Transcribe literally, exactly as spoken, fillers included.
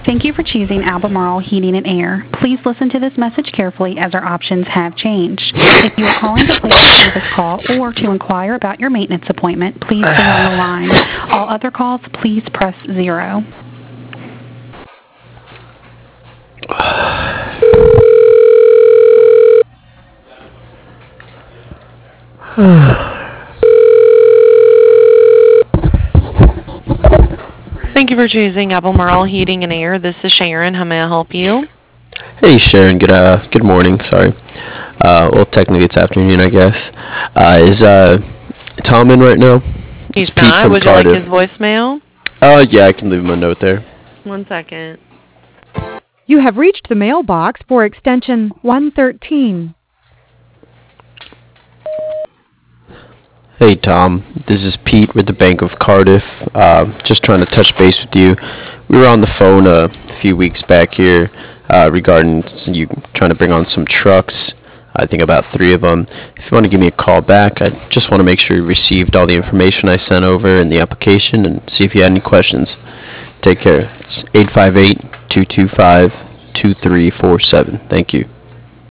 Thank you for choosing Albemarle Heating and Air. Please listen to this message carefully as our options have changed. If you are calling to place a service call or to inquire about your maintenance appointment, please stay on the line. All other calls, please press zero. Thank you for choosing Albemarle Heating and Air. This is Sharon. How may I help you? Hey Sharon, good uh, good morning. Sorry. Uh, well, technically it's afternoon, I guess. Uh, is uh, Tom in right now? He's It's Pete not. from Would you like Cardiff. his voicemail? Uh, yeah, I can leave him a note there. One second. You have reached the mailbox for extension one thirteen. Hey Tom, this is Pete with the Bank of Cardiff. Uh, just trying to touch base with you. We were on the phone uh, a few weeks back here uh, regarding you trying to bring on some trucks. I think about three of them. If you want to give me a call back, I just want to make sure you received all the information I sent over in the application and see if you had any questions. Take care. It's eight five eight, two two five, two three four seven. Thank you.